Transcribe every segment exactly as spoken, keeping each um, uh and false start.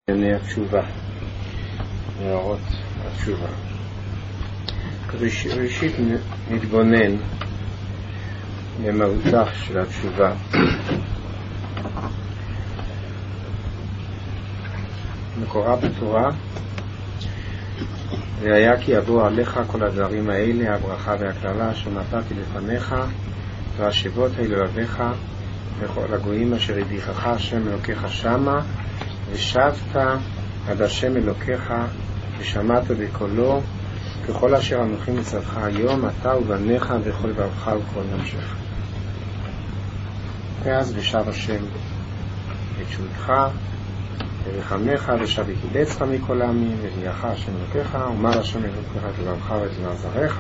ענייני התשובה, הערות התשובה. ראש, ראשית נתבונן במהותה של התשובה. מקורה בתורה, והיה כי יבוא עליך כל הדברים האלה, הברכה והכללה שנתתי לפניך, והשבות אל לבביך וכל הגויים אשר הדיחך השם אלוקיך שמה, ושבת עד השם אלוקיך ושמעת בקולו ככל אשר אנוכי מצווך היום אתה ובניך וכל לבבך וכל נפשך. ואז ושב השם את שובך ורחמך ושב יקבצך מכל העמים והביאך השם אלוקיך ומר השם אלוקיך את לבבך ואת בני זרעך.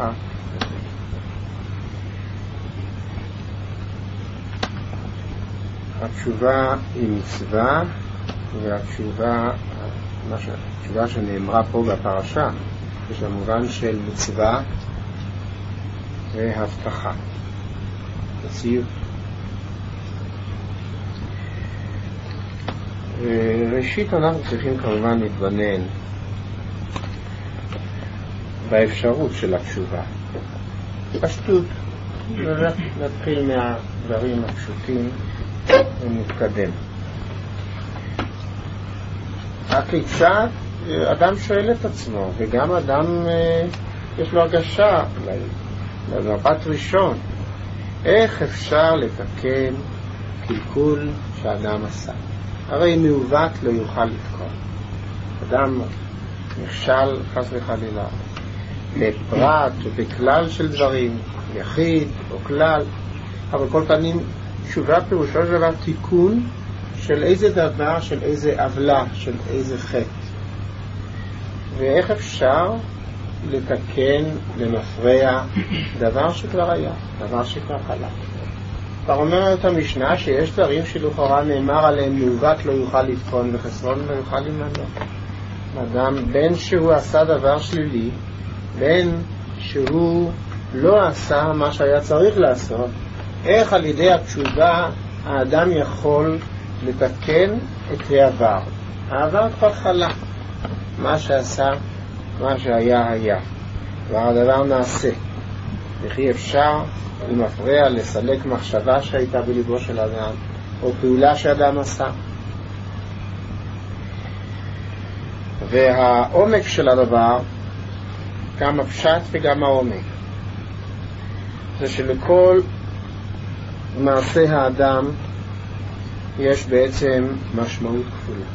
התשובה היא מצווה, והתשובה התשובה שנאמרה פה בפרשה יש במובן של מצווה והבטחה, ציור. ראשית אנחנו צריכים כמובן להתבונן באפשרות של התשובה פשטות, נתחיל מהדברים הפשוטים ונתקדם. הכיצד אדם שואל את עצמו, וגם אדם יש לו הרגשה במבט ראשון, איך אפשר לתקן קלקול שאדם עשה? הרי מעוות לא יוכל לתקון. אדם נכשל חס וחלילה בפרט או בכלל של דברים, יחיד או כלל, אבל כל פנים תשובה פירושו של דבר תיקון של איזה דבר, של איזה עוולה, של איזה חטא. ואיך אפשר לתקן למפרע דבר שכבר היה, דבר שכבר חלק. כבר אומרת המשנה שיש דברים שלכאורה נאמר עליהם מעוות לא יוכל לתקון וחסרון לא יוכל להימנע. אדם בין שהוא עשה דבר שלילי, בין שהוא לא עשה מה שהיה צריך לעשות, איך על ידי התשובה האדם יכול לתקן את העבר. העבר כבר חלק, מה שעשה, מה שהיה היה, והדבר נעשה. וכי אפשר למפרע לסלק מחשבה שהייתה בליבו של אדם או פעולה שאדם עשה. והעומק של הדבר, גם הפשט וגם העומק, זה שלכל מעשה האדם יש בעצם משמעות כפולה.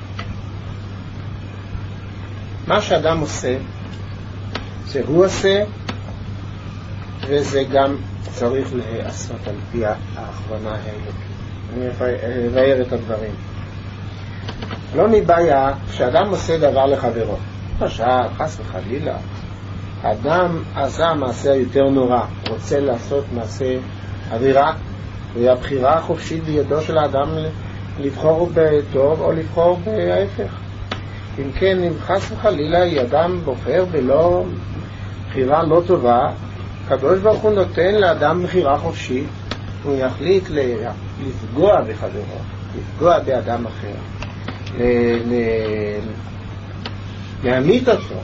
מה שאדם עושה זה הוא עושה, וזה גם צריך לעשות על פי ההכוונה האלוקית. אני אבאר את הדברים. לא מבעיה שאדם עושה דבר לחברו, למשל חס וחלילה אדם עשה מעשה יותר נורא, רוצה לעשות מעשה עבירה, והבחירה החופשית בידו של האדם לבחור בטוב או לבחור בהפך. אם כן, אם חס וחלילה אדם בוחר ולא בחירה לא טובה, הקדוש ברוך הוא נותן לאדם בחירה חופשית, הוא יחליט לפגוע בחברו, לפגוע באדם אחר, להמית אותו.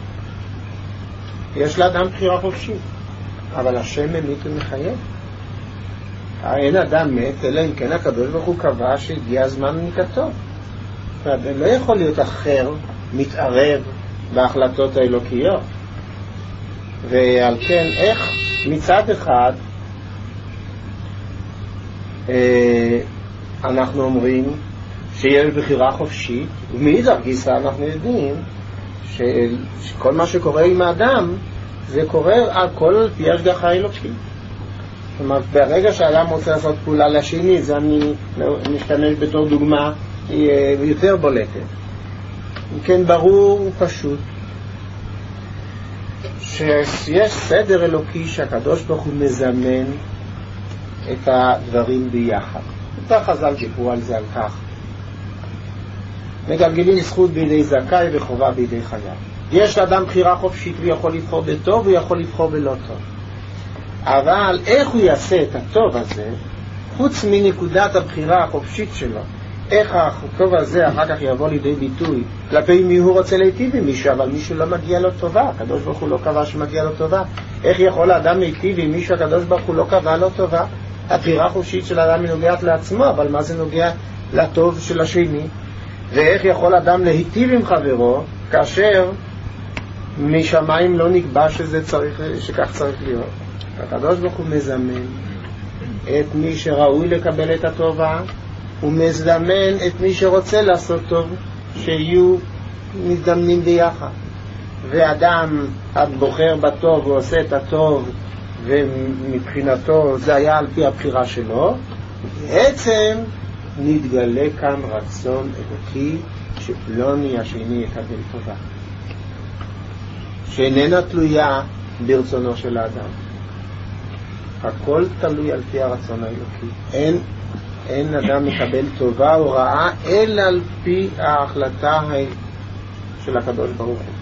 יש לאדם בחירה חופשית, אבל השם ממית ומחייב. אין אדם מת, אלא אם כן הקדוש ברוך הוא קבע שהגיע הזמן מיתתו. לא יכול להיות אחר מתערב בהחלטות האלוקיות. ועל כן, איך מצד אחד אה, אנחנו אומרים שיש בחירה חופשית, ומאידך גיסא אנחנו יודעים ש, שכל מה שקורה עם האדם זה קורה על כל פי השגחה האלוקית. זאת אומרת, ברגע שהאדם רוצה לעשות פעולה לשני, זה אני משתמש בתור דוגמה יותר בולטת. כן, ברור ופשוט שיש סדר אלוקי שהקדוש ברוך הוא מזמן את הדברים ביחד. אותה חז"ל דיברו על זה על כך. מגלגלים זכות בידי זכאי וחובה בידי חייב. יש לאדם בחירה חופשית, הוא יכול לבחור בטוב, הוא יכול לבחור בלא טוב. אבל איך הוא יעשה את הטוב הזה, חוץ מנקודת הבחירה החופשית שלו, איך הטוב הזה אחר כך יבוא לידי ביטוי? כלפי מי הוא רוצה להיטיב עם מישהו, אבל מישהו לא מגיע לו טובה, הקדוש ברוך הוא לא קבע שמגיע לו טובה. איך יכול האדם להיטיב עם מישהו, הקדוש ברוך הוא לא קבע לו טובה? הבחירה חופשית של האדם היא נוגעת לעצמו, אבל מה זה נוגע לטוב של השני? ואיך יכול אדם להיטיב עם חברו כאשר משמיים לא נקבע שזה צריך, שכך צריך להיות? הקדוש ברוך הוא מזמן את מי שראוי לקבל את הטובה, הוא מזמן את מי שרוצה לעשות טוב, שיהיו מזדמנים ביחד. ואדם הבוחר בטוב ועושה את הטוב, ומבחינתו זה היה על פי הבחירה שלו, בעצם נתגלה כאן רצון אלוקי שפלוני השני יקבל טובה, שאיננה תלויה ברצונו של האדם. הכל תלוי על פי הרצון האלוקי. אין, אין אדם מקבל טובה או רעה אלא על פי ההחלטה של הקדוש ברוך הוא.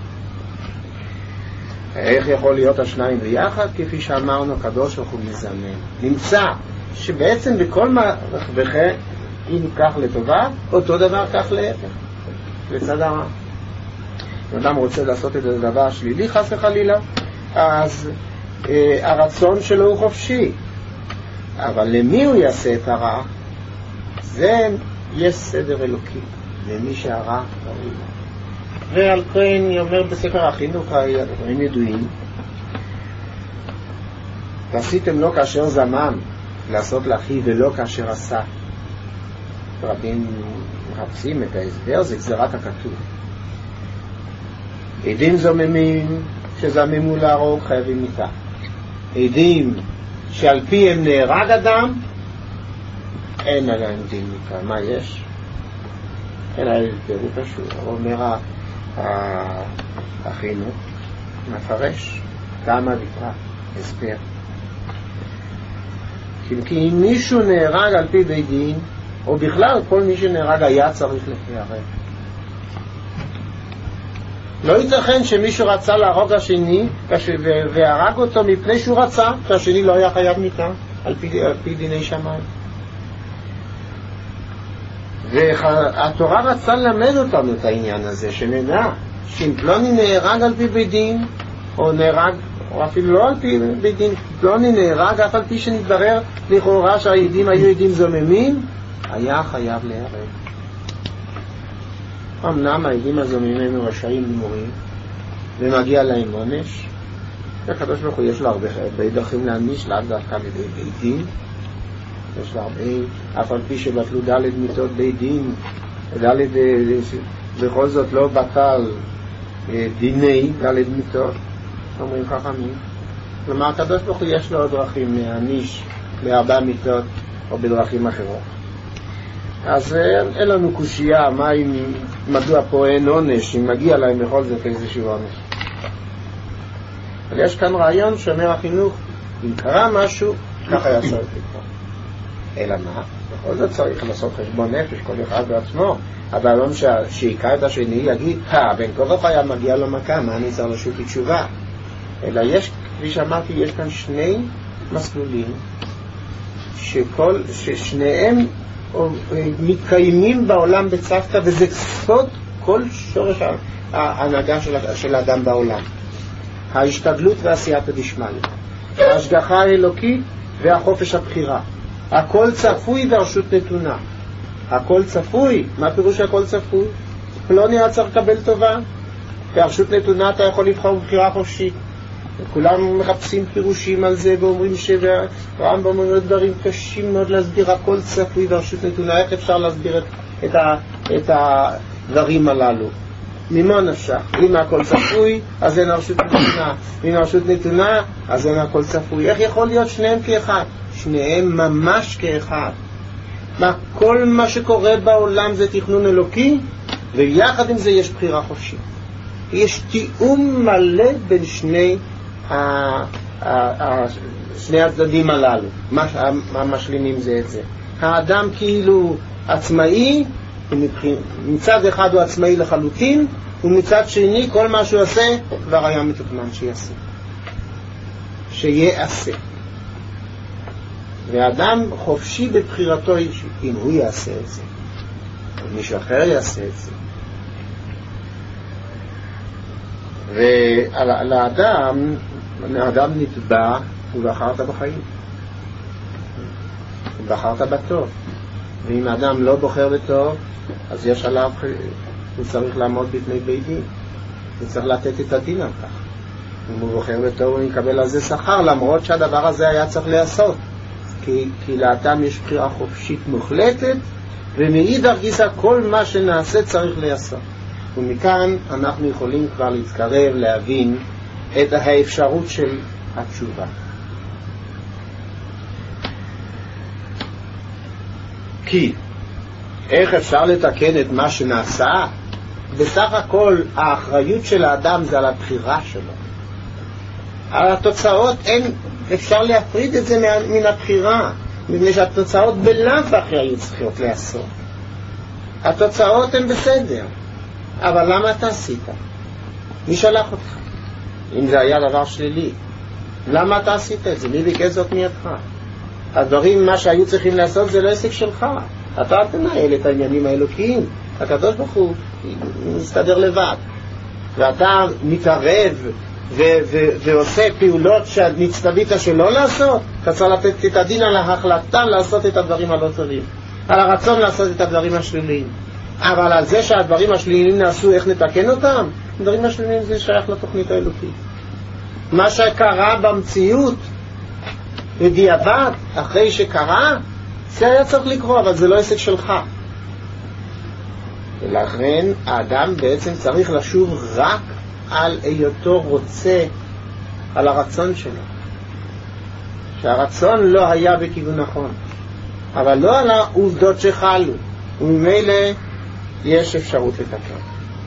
איך יכול להיות השניים ביחד? כפי שאמרנו, הקדוש ברוך הוא מזמן. נמצא שבעצם בכל מערך וכן, אם כך לטובה, אותו דבר כך להפך, לצד הרע. אם אדם רוצה לעשות את הדבר שלילי חס וחלילה, אז אה, הרצון שלו הוא חופשי, אבל למי הוא יעשה את הרע? זה יש סדר אלוקי, למי שהרע ראוי. ועל כן אומר בספר החינוך, הדברים ידועים, ועשיתם לו כאשר זמם לעשות לאחי ולא כאשר עשה. רבים מחפשים את ההסבר, זה גזירת הכתוב. עדים זוממים שזממו להרוג חייבים מיתה. עדים שעל פיהם נהרג אדם, אין עליהם דין מיתה. מה יש? אלא הסברו פשוט. אומר החינוך מפרש כמה דברה הסבר. כי אם מישהו נהרג על פי בית דין, או בכלל כל מי שנהרג היה צריך להיהרג. לא ייתכן שמישהו רצה להרוג השני והרג אותו מפני שהוא רצה, שהשני לא היה חייב מיתה על פי, על פי דיני שמיים. והתורה רצה ללמד אותנו את העניין הזה, שנדע שאם פלוני נהרג על פי בית דין, או נהרג או אפילו לא על פי בית דין, פלוני נהרג אף על פי שנתברר לכאורה שהעדים היו עדים זוממים, היה חייב להיהרג. אמנם העדים הזוממים הם רשעים גמורים ומגיע להם עונש, והקדוש ברוך הוא יש לו הרבה, הרבה דרכים להעניש, לאו דווקא על ידי בית דין. יש לו הרבה, אף על פי שבטלו ד' מיתות בית דין, ד' בכל זאת לא בטל דיני ד' מיתות, אומרים חכמים. כלומר, הקדוש ברוך הוא יש לו עוד דרכים להעניש בארבע מיתות או בדרכים אחרות. אז אין לנו קושייה, מה אם, מדוע פה אין עונש, אם מגיע להם בכל זאת איזשהו עונש. אבל יש כאן רעיון שאומר החינוך, אם קרה משהו, ככה היה צריך לקרוא. אלא מה? בכל זאת צריך לעשות חשבון נפש, כל אחד בעצמו. אבל לא שיקרא את השני יגיד, אה, בין כה וכה היה מגיע לו מכה, מה אני צריך לשוט תשובה? אלא יש, כפי שאמרתי, יש כאן שני מסלולים, שכל, ששניהם מתקיימים בעולם בצוותא, וזה סוד כל שורש ההנהגה של, של האדם בעולם. ההשתדלות והעשייתא דשמיא, ההשגחה האלוקית והחופש הבחירה. הכל צפוי והרשות נתונה. הכל צפוי. מה פירוש הכל צפוי? פלוני היה צריך לקבל טובה, והרשות נתונה אתה יכול לבחור בבחירה חופשית. כולם מחפשים פירושים על זה ואומרים שרמב"ם אומר דברים קשים מאוד להסביר. הכל צפוי והרשות נתונה. איך אפשר להסביר את, את, ה, את הדברים הללו? ממה נפשך? אם הכל צפוי אז אין הרשות נתונה, אם הרשות נתונה אז אין הכל צפוי. איך יכול להיות שניהם כאחד? שניהם ממש כאחד. מה, כל מה שקורה בעולם זה תכנון אלוקי, ויחד עם זה יש בחירה חופשית. יש תיאום מלא בין שני ה, ה, ה, שני הצדדים הללו, המשלימים זה את זה. האדם כאילו עצמאי, מצד אחד הוא עצמאי לחלוטין, ומצד שני כל מה שהוא עושה כבר היה מתוכנן שיעשה, שיעשה. ואדם חופשי בבחירתו אם הוא יעשה את זה. מישהו אחר יעשה את זה. ולאדם, האדם נתבע, הוא בחרת בחיים. הוא בחרת בטוב. ואם האדם לא בוחר בטוב, אז יש עליו, הוא צריך לעמוד בפני בית דין. הוא צריך לתת את הדין על כך. אם הוא בוחר בטוב, הוא יקבל על זה שכר, למרות שהדבר הזה היה צריך לעשות. כי, כי לאדם יש בחירה חופשית מוחלטת, ומאידך גיסא כל מה שנעשה צריך לעשות. ומכאן אנחנו יכולים כבר להתקרב, להבין את האפשרות של התשובה. כי איך אפשר לתקן את מה שנעשה? בסך הכל האחריות של האדם זה על הבחירה שלו. על התוצאות אין, אפשר להפריד את זה מן הבחירה, מפני שהתוצאות בלאו הכי היו צריכות לעשות. התוצאות הן בסדר, אבל למה אתה עשית? מי שלח אותך? אם זה היה דבר שלילי, למה אתה עשית את זה? מי ביקש זאת מידך? הדברים, מה שהיו צריכים לעשות זה לא עסק שלך. אתה תנהל את העניינים האלוקיים. הקדוש ברוך הוא מסתדר לבד. ואתה מתערב ו- ו- ועושה פעולות שנצטווית שלא לעשות. אתה צריך לתת את הדין על ההחלטה לעשות את הדברים הלא טובים, על הרצון לעשות את הדברים השליליים. אבל על זה שהדברים השליליים נעשו, איך נתקן אותם? הדברים השליליים זה שייך לתוכנית האלוקית. מה שקרה במציאות בדיעבד, אחרי שקרה, זה היה צריך לקרוא, אבל זה לא עסק שלך. ולכן האדם בעצם צריך לשוב רק על היותו רוצה, על הרצון שלו. שהרצון לא היה בכיוון נכון, אבל לא על העובדות שחלו, וממילא יש אפשרות לתקן.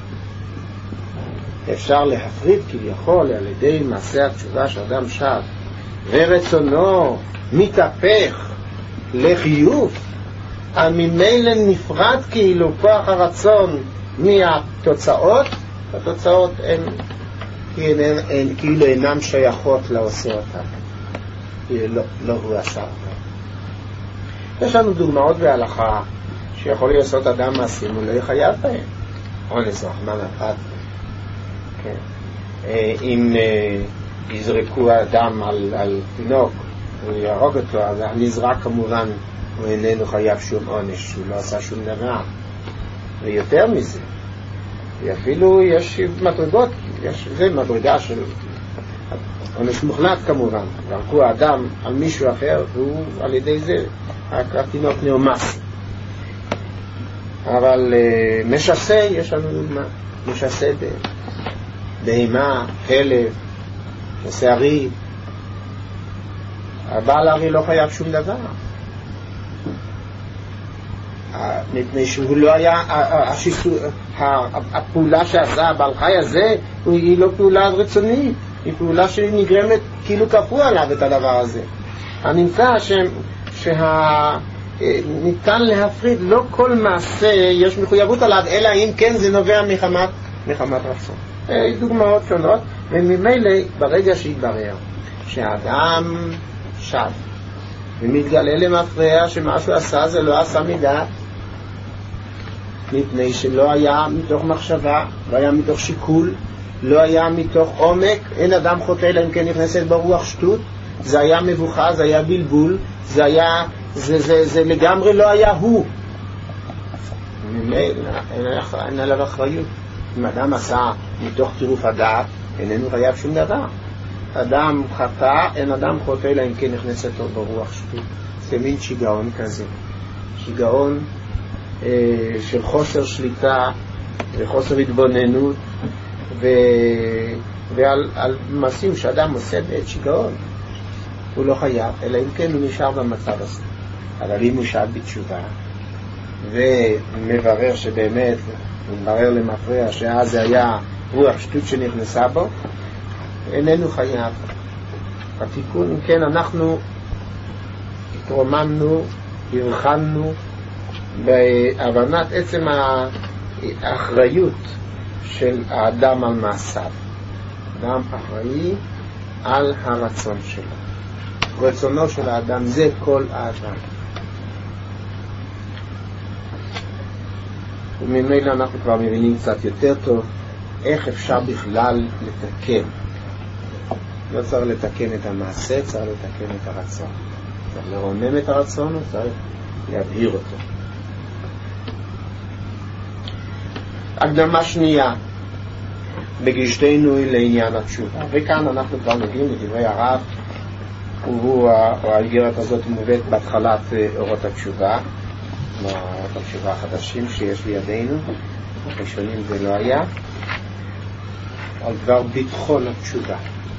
אפשר להפריד כביכול על ידי מעשה התשובה שאדם שב ורצונו מתהפך לחיוב, ממילא נפרד כאילו כוח הרצון מהתוצאות. התוצאות הן, הן, הן כאילו אינן שייכות לעושה אותן, לא, לא הוא עשה אותן. יש לנו דוגמאות בהלכה שיכול לעשות אדם מעשים הוא לא יחייב בהם, אונס רחמן אחד. כן. אם יזרקו אדם על, על תינוק ויהרוג אותו, אז הנזרק כמובן הוא איננו חייב שום עונש, הוא לא עשה שום דבר. ויותר מזה, ואפילו יש מדרגות, יש, זה מדרגה של עונש מוחלט כמובן. זרקו האדם על מישהו אחר והוא על ידי זה התינוק נאומס. אבל uh, משסה, יש לנו דוגמה, משסה בהמה, כלב, משסה ארי. הבעל ארי לא חייב שום דבר, מפני שהוא לא היה, הפעולה שעשה הבעל חי הזה היא לא פעולה רצונית, היא פעולה שנגרמת כאילו כפו עליו את הדבר הזה. הנמצא שניתן להפריד, לא כל מעשה יש מחויבות עליו, אלא אם כן זה נובע מחמת, מחמת רצון. דוגמאות שונות. וממילא ברגע שהתברר שהאדם שב ומתגלה למפרע שמשהו עשה זה לא עשה מדעת, מפני שלא היה מתוך מחשבה, לא היה מתוך שיקול, לא היה מתוך עומק. אין אדם חוטא אלא אם כן נכנסת ברוח שטות. זה היה מבוכה, זה היה בלבול, זה היה, זה, זה, זה לגמרי לא היה הוא. אין עליו אחריות. אם אדם עשה מתוך טירוף הדעת, איננו חייב שום דבר. אדם חטא, אין אדם חוטא אלא אם כן נכנסת ברוח שטות. זה מין שיגעון כזה, שיגעון אה, של חוסר שליטה וחוסר התבוננות, ו... ועל על מעשים שאדם עושה בעת שיגעון הוא לא חייב, אלא אם כן הוא נשאר במצב הזה. אבל אם הוא שב בתשובה ומברר שבאמת הוא מברר למפרע שאז זה היה רוח שטות שנכנסה בו, איננו חייב. התיקון, אם כן, אנחנו התרוממנו, הרחמנו בהבנת עצם האחריות של האדם על מעשיו. אדם אחראי על הרצון שלו. רצונו של האדם זה כל האדם. וממילא אנחנו כבר מבינים קצת יותר טוב איך אפשר בכלל לתקן. לא צריך לתקן את המעשה, צריך לתקן את הרצון. צריך לרומם את הרצון, או צריך להבהיר אותו. הקדמה שנייה בגישתנו לעניין התשובה. וכאן אנחנו כבר מגיעים לדברי הרב, והאיגרת הזאת מובאת בהתחלת אורות התשובה, אורות התשובה החדשים שיש לידינו. הראשונים זה לא היה, על דבר ביטחון התשובה.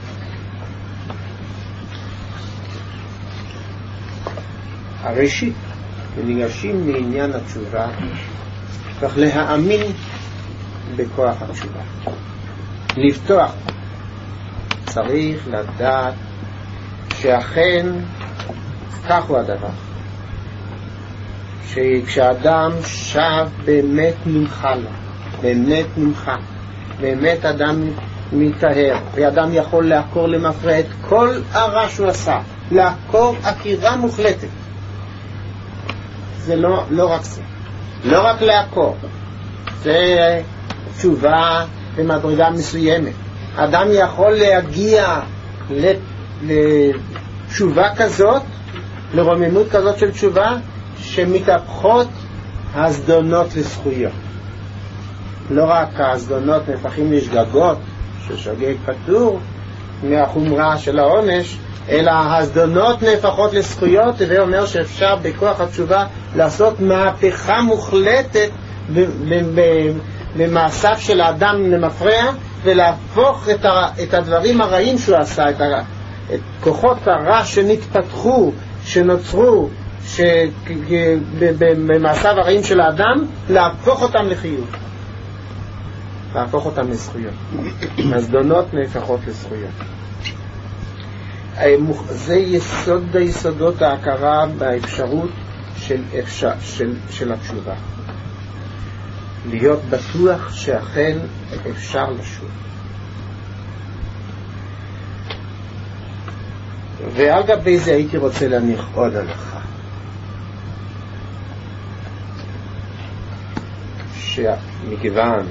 הראשית, וניגשים לעניין התשובה, צריך להאמין בכוח התשובה. לפתוח. צריך לדעת שאכן כך הוא הדבר. שכשאדם שב באמת נמחה לו, באמת נמחה, באמת אדם מתאר, ואדם יכול לעקור למפרע את כל הרע שהוא עשה, לעקור עקירה מוחלטת. זה לא, לא רק זה. לא רק לעקור. זה תשובה במדרגה מסוימת. אדם יכול להגיע לתשובה כזאת, לרוממות כזאת של תשובה, שמתהפכות הזדונות לזכויות. לא רק הזדונות נהפכים לשגגות, ששגג פטור מהחומרה של העונש, אלא הזדונות נהפכות לזכויות, זה אומר שאפשר בכוח התשובה לעשות מהפכה מוחלטת במעשיו של האדם למפרע, ולהפוך את, ה, את הדברים הרעים שהוא עשה, את, ה, את כוחות הרע שנתפתחו, שנוצרו במעשיו הרעים של האדם, להפוך אותם לחיוב, להפוך אותם לזכויות. הזדונות נהפכות לזכויות. זה יסוד היסודות ההכרה באפשרות של, אפשר, של, של התשובה. להיות בטוח שאכן אפשר לשוב. ועל גבי זה הייתי רוצה להניח עוד הנחה. שמכיוון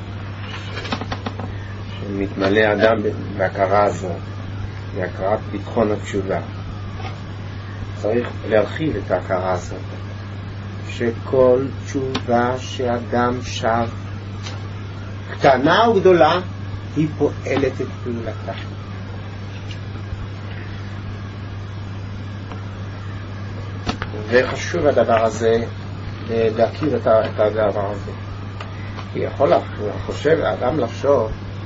שמתמלא אדם בהכרה הזו, בהכרת ביטחון התשובה, צריך להרחיב את ההכרה הזאת, שכל תשובה שאדם שב, קטנה או גדולה, היא פועלת את פעולתה. וחשוב הדבר הזה, להכיר את הדבר הזה. כי יכול לחשוב, האדם לחשוב,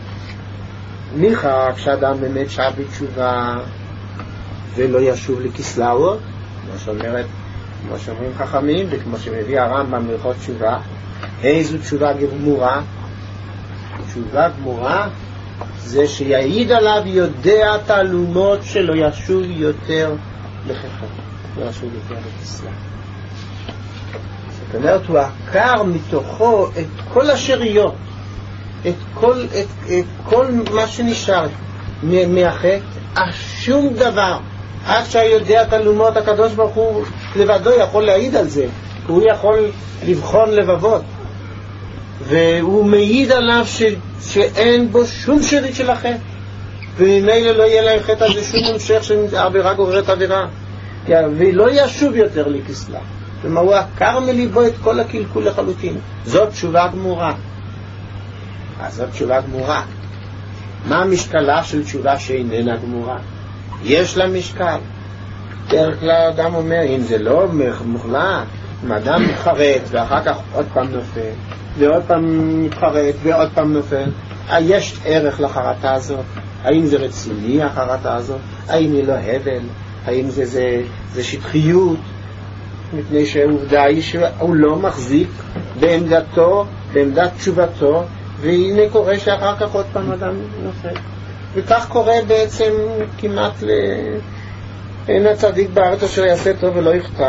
ניחא כשאדם באמת שב בתשובה ולא ישוב לכסלאות, כמו שאומרת, כמו שאומרים חכמים, וכמו שמביא הרמב"ם בהלכות תשובה, איזו תשובה גמורה? תשובה גמורה זה שיעיד עליו יודע תעלומות שלא ישוב יותר לחכם, לא ישוב יותר לכסלאות. זאת אומרת, הוא עקר מתוכו את כל השריות, את כל, את, את כל מה שנשאר מהחטא, שום דבר. עד שהיודע תעלומות, הקדוש ברוך הוא לבדו יכול להעיד על זה, הוא יכול לבחון לבבות, והוא מעיד עליו ש, שאין בו שום שרית של החטא, וממילא לא יהיה להם חטא הזה שום המשך שעבירה גוררת עבירה, ולא ישוב יותר לכסלה. כלומר, הוא עקר מליבו את כל הקלקול לחלוטין. זאת תשובה גמורה. אז זאת תשובה גמורה. מה המשקלה של תשובה שאיננה גמורה? יש לה משקל. דרך כלל אדם אומר, אם זה לא מוחלט, אם אדם מתחרט ואחר כך עוד פעם נופל, ועוד פעם מתחרט ועוד פעם נופל, יש ערך לחרטה הזאת? האם זה רציני החרטה הזאת? האם היא לא הבל? האם זה, זה, זה שטחיות? מפני שהעובדה היא שהוא לא מחזיק בעמדתו, בעמדת תשובתו, והנה קורה שאחר כך עוד פעם אדם נופל. וכך קורה בעצם כמעט ל... אין הצדיק בארץ אשר יעשה טוב ולא יחטא.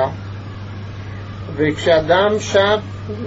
וכשאדם שב,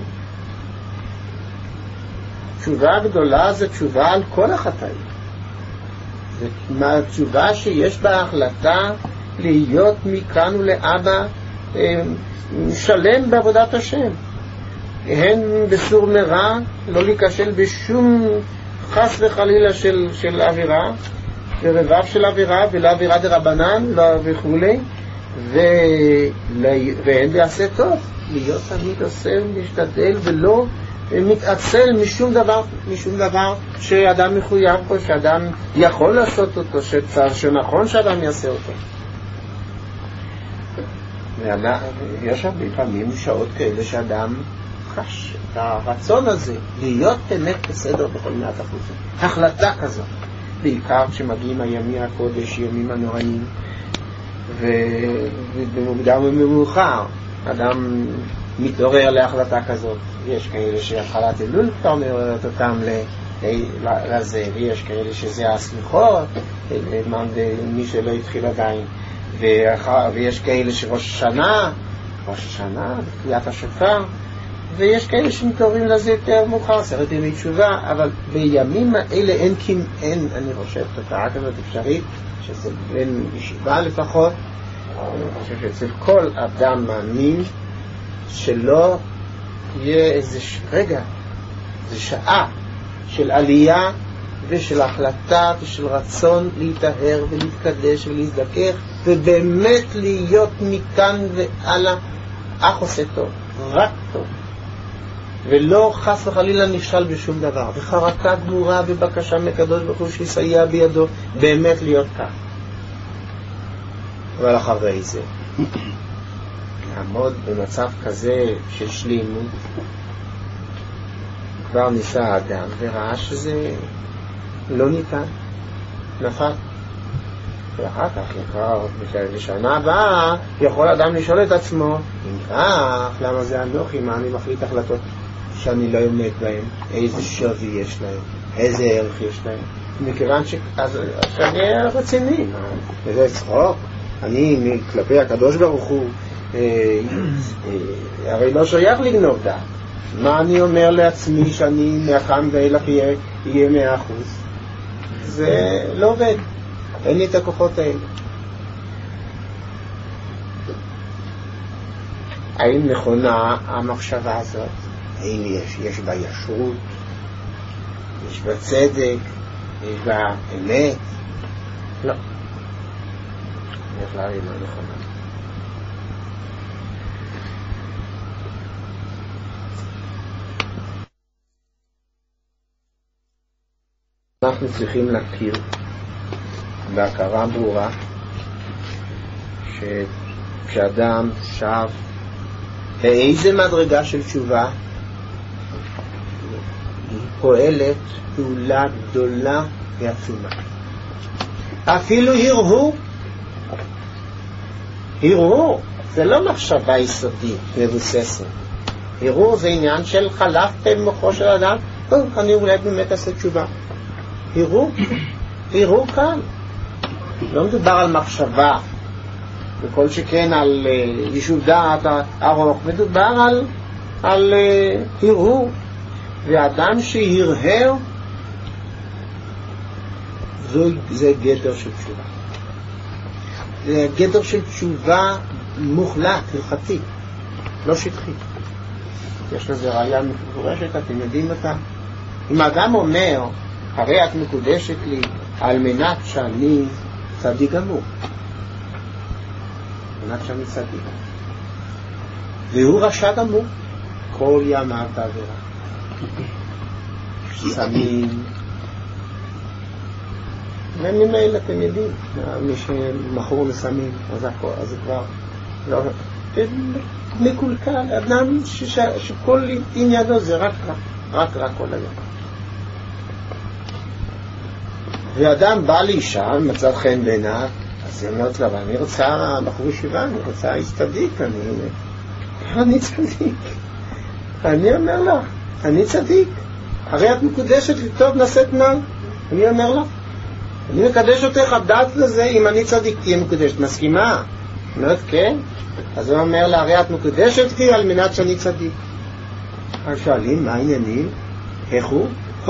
תשובה גדולה זה תשובה על כל החטאים. זה תשובה שיש בה החלטה להיות מכאן ולאבא שלם בעבודת השם. הן בסור מרע, לא להיכשל בשום חס וחלילה של, של אווירה, ורבב של אווירה, ולא אווירה דרבנן, לא וכולי, ו... והן בעשה טוב, להיות תמיד עושה, להשתדל ולא מתעצל משום דבר, משום דבר שאדם מחויב פה, שאדם יכול לעשות אותו, שצר, שנכון שאדם יעשה אותו. יש הרבה פעמים שעות כאלה שאדם חש את הרצון הזה להיות באמת בסדר בכל מעט אחוזים. החלטה כזאת, בעיקר כשמגיעים הימים הקודש, ימים הנוראים, ובמוקדם ומאוחר אדם מתעורר להחלטה כזאת. יש כאלה שהתחלת אלול כבר מעוררת אותם לזה, ויש כאלה שזה הסליחות, מי שלא התחיל עדיין, ויש כאלה שראש השנה, ראש השנה, בתחילת השופר, ויש כאלה שמתעוררים לזה יותר מאוחר, עשרת ימי תשובה, אבל בימים האלה אין, אין אני חושב, תופעה כזאת אפשרית, שזה בין ישיבה לפחות. אני חושב שאצל כל אדם מאמין שלא יהיה איזה רגע, איזה שעה של עלייה ושל החלטה ושל רצון להתאהר ולהתקדש ולהזדכך ובאמת להיות מכאן והלאה אך עושה טוב, רק טוב, ולא חס וחלילה נכשל בשום דבר, וחרטה גמורה ובקשה מקדוש ברוך הוא שיסייע בידו באמת להיות כך. אבל אחרי זה לעמוד במצב כזה של שלימות, כבר ניסה האדם וראה שזה לא ניתן, נפל. ואחר כך יקרא בשנה הבאה יכול אדם לשאול את עצמו, אם כך, למה זה אנוכי, מה אני מחליט החלטות שאני לא עומד בהם, איזה שווי יש להם, איזה ערך יש להם, מכיוון שאני רציני, וזה צחוק, אני כלפי הקדוש ברוך הוא הרי לא שייך לגנוב דעת. מה אני אומר לעצמי שאני מהחם ואילך יהיה מאה אחוז? זה לא עובד, אין לי את הכוחות האלה. האם נכונה המחשבה הזאת? האם יש, יש בה ישרות? יש בה צדק? יש בה אמת? לא. בכלל היא לא נכונה. אנחנו צריכים להכיר בהכרה ברורה שכשאדם שב לאיזה מדרגה של תשובה היא פועלת פעולה גדולה ועצומה. אפילו הרהור הרהור זה לא מחשבה יסודית מבוססת. הרהור זה עניין של חלף במוחו של אדם, אני אולי באמת אעשה תשובה. הרהור, הרהור כאן. לא מדובר על מחשבה, וכל שכן על uh, יישוב דעת ארוך, מדובר על, על uh, הרהור. ואדם שהרהר, זה גדר של תשובה. זה גדר של תשובה מוחלט, הלכתית, לא שטחית. יש לזה ראיה מפורשת, אתם יודעים אותה. אם האדם אומר, הרי את מקודשת לי על מנת שאני צדיק גמור, על מנת שאני צדיק, והוא רשע גמור, כל ימיו בעבירה, סמים, ממילא אתם יודעים, מי שמכור לסמים, אז הכל, אז זה כבר לא, מקולקל, אדם שכל עניינו זה רק רק, רק רק כל היום. ואדם בא לאישה, מצא חן בעיניו, אז היא אומרת לה, אני רוצה בחור ישיבה, אני רוצה איש צדיק, אני, אני צדיק. אני אומר לה, אני צדיק. הרי את מקודשת לי, טוב, נשאת נעל. אני אומר לה, אני מקדש אותך, דעת לזה, אם אני צדיק תהיה מקודשת. מסכימה? אומרת, כן. אז הוא אומר לה, הרי את מקודשת לי על מנת שאני צדיק. אז שואלים, מה העניינים? איך הוא?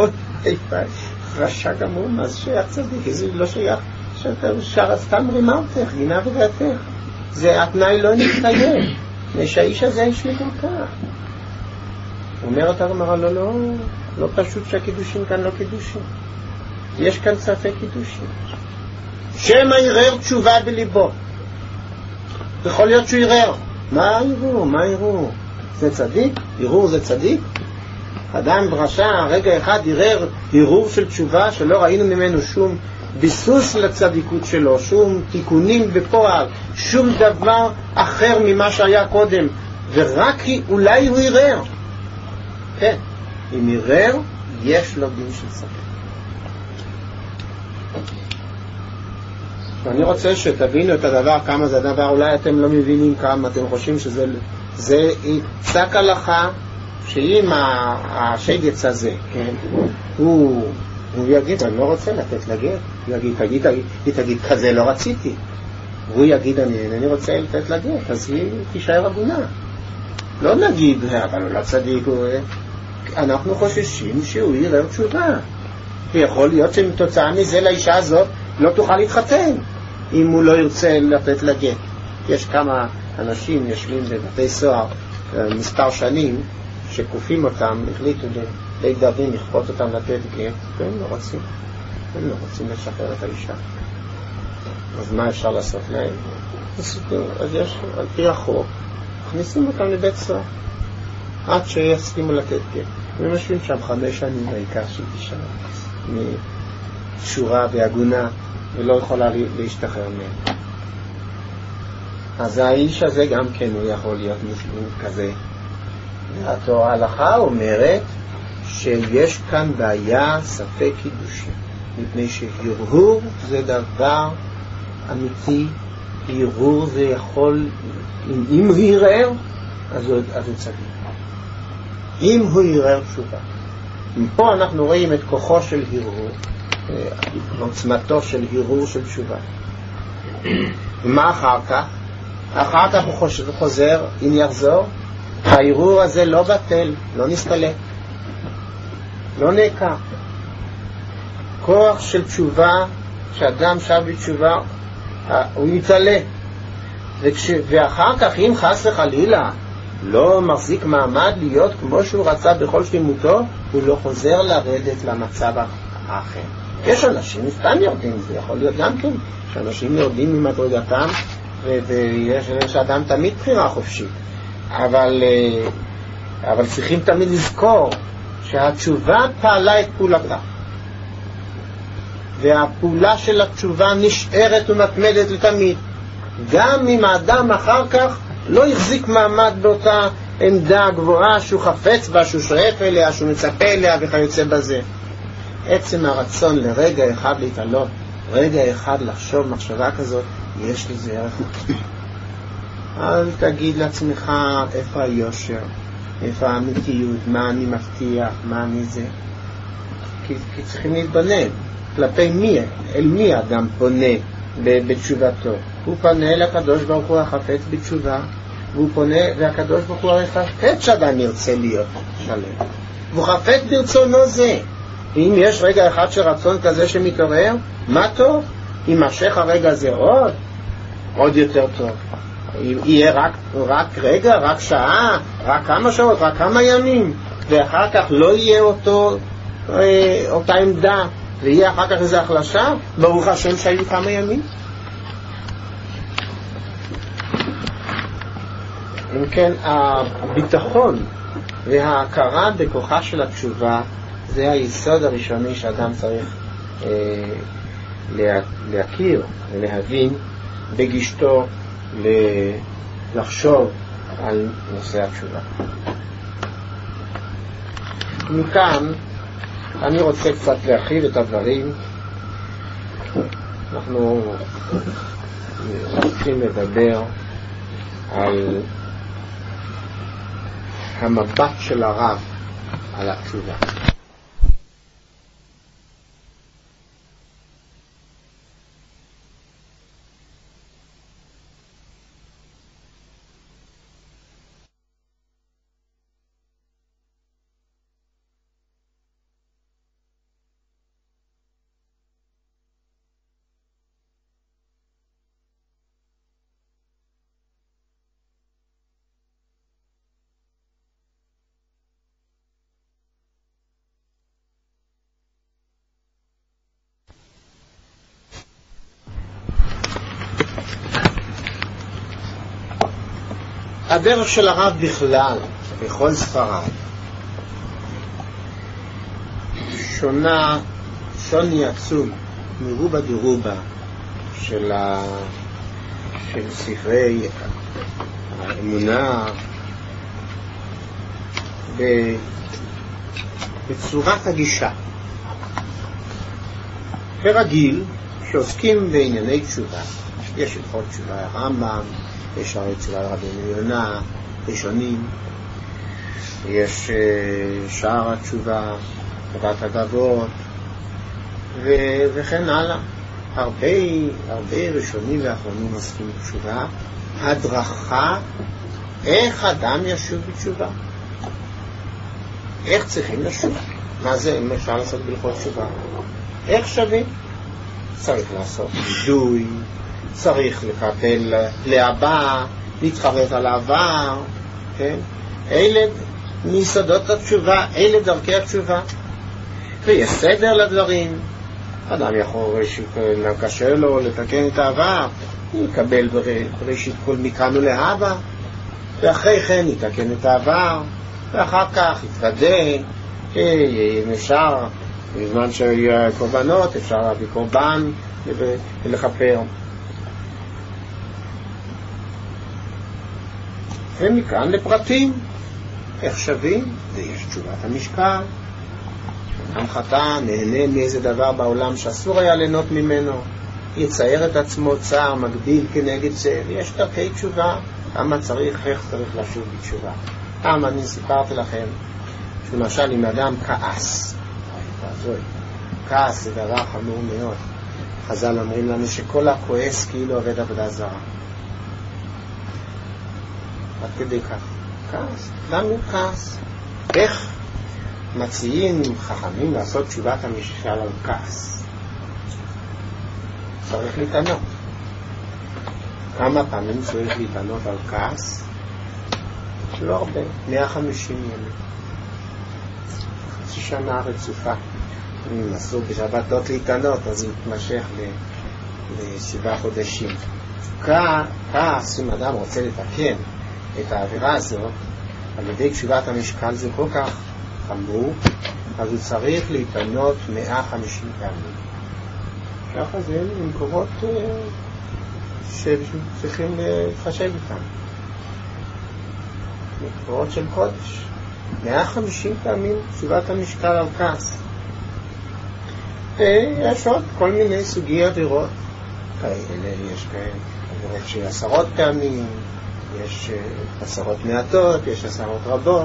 רשע גמור, מה זה שייך צדיק? זה לא שייך שאתה סתם רימה אותך, גינה ודעתך. זה התנאי לא נתקיים. שהאיש הזה איש מקולקל. אומרת הגמרא, לא, לא, לא פשוט שהקידושים כאן לא קידושים. יש כאן ספק קידושים. שמא ערער תשובה בליבו. יכול להיות שהוא ערער. מה ערעור? מה ערעור? זה צדיק? ערעור זה צדיק? אדם ברשע, רגע אחד ערער ערעור של תשובה שלא ראינו ממנו שום ביסוס לצדיקות שלו, שום תיקונים בפועל, שום דבר אחר ממה שהיה קודם, ורק אולי הוא ערער. כן, אם ערער, יש לו דין של ספק. ואני רוצה שתבינו את הדבר, כמה זה הדבר, אולי אתם לא מבינים כמה, אתם חושבים שזה זה פסק הלכה, שאם השגץ הזה, כן, הוא, הוא יגיד, אני לא רוצה לתת לגט, הוא יגיד, תגיד, היא תגיד, כזה לא רציתי, והוא יגיד, אני, אני רוצה לתת לגט, אז היא תישאר עגונה. לא נגיד, אבל הוא לא צדיק, הוא... אנחנו חוששים שהוא יראה תשובה, ויכול להיות שמתוצאה מזה לאישה הזאת לא תוכל להתחתן אם הוא לא ירצה לתת לגט. יש כמה אנשים יושבים בבתי סוהר מספר שנים שקופים אותם, החליטו בית דין לכפות אותם לתת גט, והם לא רוצים, הם לא רוצים לשחרר את האישה. אז מה אפשר לעשות להם? אז יש, על פי החוק, מכניסים אותם לבית סוהר עד שיסכימו לתת גט. הם יושבים שם חמש שנים, בעיקר שהיא תישאר משורה והגונה ולא יכולה להשתחרר מהם. אז האיש הזה גם כן הוא יכול להיות מושלם כזה. התורה ההלכה אומרת שיש כאן בעיה, ספק קידושים, מפני שהרהור זה דבר אמיתי. הרהור זה יכול, אם, אם הוא ירער, אז הוא, אז הוא צדיק. אם הוא ירער תשובה. פה אנחנו רואים את כוחו של הרהור, עוצמתו של הרהור של תשובה. ומה אחר כך? אחר כך הוא חוזר, אם יחזור, הערעור הזה לא בטל, לא נסתלק, לא נעקר. כוח של תשובה, שאדם שב בתשובה, הוא יתעלה. וכש... ואחר כך, אם חס וחלילה לא מחזיק מעמד להיות כמו שהוא רצה בכל שלמותו, הוא לא חוזר לרדת למצב האחר. יש אנשים סתם יורדים, זה יכול להיות גם כן, שאנשים יורדים ממדרגתם, ויש אדם תמיד בחירה חופשית. אבל, אבל צריכים תמיד לזכור שהתשובה פעלה את פעולתה. והפעולה של התשובה נשארת ומתמדת לתמיד. גם אם האדם אחר כך לא יחזיק מעמד באותה עמדה גבוהה שהוא חפץ בה, שהוא שואף אליה, שהוא מצפה אליה וכיוצא בזה. עצם הרצון לרגע אחד להתעלות, רגע אחד לחשוב מחשבה כזאת, יש לזה ערך. אל תגיד לעצמך איפה היושר, איפה האמיתיות, מה אני מבטיח, מה אני זה. כי, כי צריכים להתבונן. כלפי מי, אל מי אדם פונה בתשובתו? הוא פונה אל הקדוש ברוך הוא החפץ בתשובה, והוא פונה, והקדוש ברוך הוא החפץ שאדם ירצה להיות שלם. והוא חפץ ברצונו זה. אם יש רגע אחד של רצון כזה שמתעורר, מה טוב? יימשך הרגע הזה עוד, עוד יותר טוב. יהיה רק, רק רגע, רק שעה, רק כמה שעות, רק כמה ימים, ואחר כך לא יהיה אותו, אה, אותה עמדה, ויהיה אחר כך איזו החלשה, ברוך השם שהיו כמה ימים. אם כן, הביטחון וההכרה בכוחה של התשובה, זה היסוד הראשוני שאדם צריך אה, לה, להכיר ולהבין בגישתו לחשוב על נושא התשובה. מכאן אני רוצה קצת להרחיב את הדברים. אנחנו צריכים לדבר על המבט של הרב על התשובה. הדרך של הרב בכלל, בכל ספריו, שונה, שוני עצום, מרובה דרובה של, ה... של ספרי האמונה, ב... בצורת הגישה. ברגיל, שעוסקים בענייני תשובה, יש הלכות תשובה הרמב"ם, יש הרי תשובה רבנו יונה, ראשונים, יש שער התשובה, חובת הדבות, ו- וכן הלאה. הרבה, הרבה ראשונים ואחרונים עוסקים בתשובה, הדרכה, איך אדם ישוב בתשובה, איך צריכים לשוב, מה זה אפשר לעשות בהלכות תשובה, איך שווים, צריך לעשות וידוי, צריך לקבל להבא, להתחרט על העבר, כן? אלה מיסודות התשובה, אלה דרכי התשובה, ויש סדר לדברים. אדם יכול קשה לו לתקן את העבר, יקבל בראשית כל מכאן ולהבא, ואחרי כן יתקן את העבר, ואחר כך יתוודה, אם אפשר, בזמן שיהיו קורבנות, אפשר להביא קורבן ולכפר. ומכאן לפרטים, איך שווים, ויש תשובת המשקל. אדם חטא, נהנה מאיזה דבר בעולם שאסור היה ליהנות ממנו, יצייר את עצמו צער, מגביל כנגד זה, ויש דרכי תשובה, כמה צריך, איך צריך לשוב בתשובה. פעם אני סיפרתי לכם, שלמשל אם אדם כעס, כעס זה דבר חמור מאוד. חז"ל אומרים לנו שכל הכועס כאילו עובד עבודה זרה. עד כדי כך. כעס. למה הוא כעס? איך מציעים חכמים לעשות תשובת המשקל על כעס? צריך להתענות. כמה פעמים צריך להתענות על כעס? לא הרבה. מאה וחמישים ימים. חצי שנה רצופה. אם אסור בשבתות להתענות, אז זה יתמשך לשבעה חודשים. כעס, אם אדם רוצה לתקן את האווירה הזאת, על ידי תשובת המשקל זה כל כך חמור, אז הוא צריך להתענות מאה וחמישים פעמים. ככה זה מקורות שצריכים לחשב איתם. מקורות של קודש. מאה וחמישים פעמים תשובת המשקל על כעס. יש עוד כל מיני סוגי עבירות. כאלה, יש כאלה עבירות שעשרות פעמים, יש עשרות מעטות, יש עשרות רבות.